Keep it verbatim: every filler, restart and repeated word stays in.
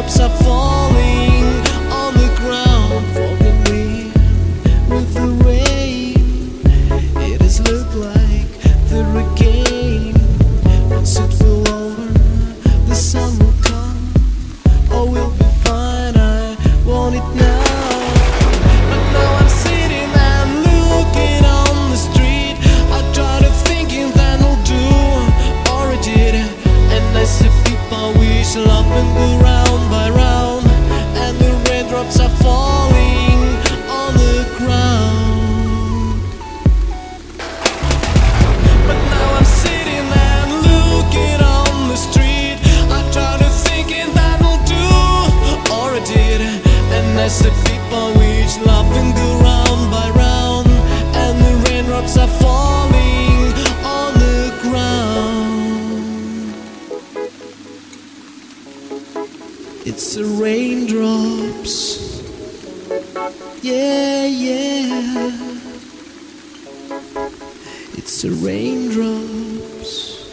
raindrops are falling on the ground. Forgive me with the rain. It has looked like the hurricane. Once it will over, the sun will come. Oh, we'll be fine, I want it now. But now I'm sitting and looking on the street. I try to thinking that I'll do, or I did. And I see people wish love and go round by round. And the raindrops are falling on the ground. But now I'm sitting and looking on the street. I try to thinking that I'll do, or I did. And I see people wish love and go round by round. And the raindrops are falling on the ground. It's the raindrops. Yeah, yeah. It's the raindrops.